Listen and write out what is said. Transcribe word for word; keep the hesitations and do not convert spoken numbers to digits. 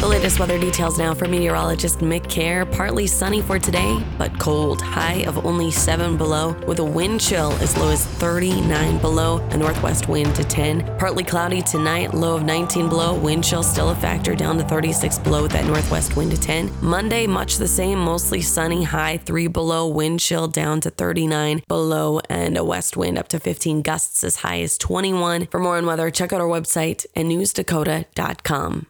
latest weather details now from meteorologist Mick Kerr. Partly sunny for today, but cold. High of only seven below, with a wind chill as low as thirty-nine below, a northwest wind to ten. Partly cloudy tonight, low of nineteen below, wind chill still a factor, down to thirty-six below with that northwest wind to ten. Monday, much the same, mostly sunny, high three below, wind chill down to thirty-nine below, and a west wind up to fifteen, gusts as high as twenty-one. For more on weather, check out our website at news dakota dot com.